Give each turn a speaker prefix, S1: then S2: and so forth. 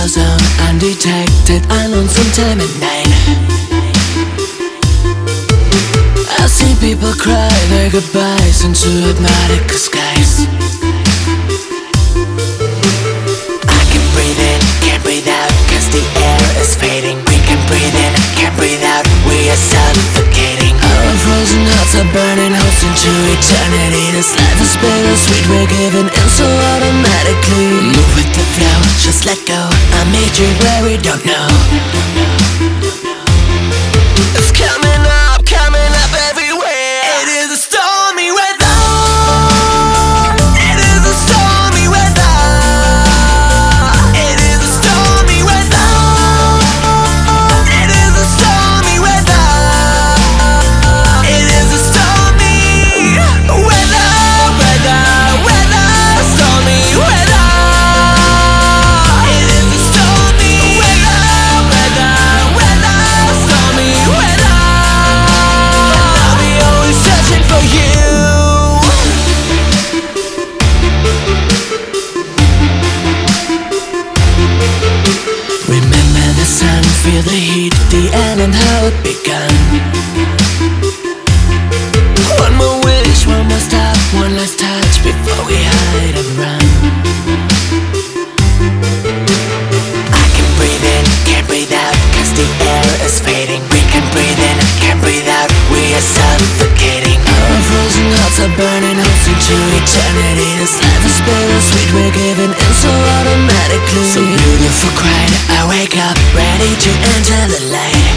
S1: zone, undetected, unlonesome time at night. I see people cry their goodbyes into hypnotic skies. I can breathe in, can't breathe out, cause the air is fading. We can breathe in, can't breathe out, we are suffocating. Our frozen hearts are burning holes into eternity. This life is bittersweet, we're giving in so automatically. Move with the flow, just let go. I made you where we don't know. It's coming up everywhere. It is a stormy weather. It is a stormy weather. It is a stormy weather. It is a stormy weather. It is a stormy weather. Stormy weather. It is a stormy weather. Stormy weather. I'll be always searching for you. Remember the sun, feel the heat, the end and how it began. One more wish, one more stop, one last touch before we hide and run. I can breathe in, can't breathe out, cause the air is fading. We can breathe in, can't breathe out, we are suffocating. Our frozen hearts are burning holes into eternity. This life is bittersweet, we're giving in so automatically. So beautiful cried, I wake up, ready to enter the light.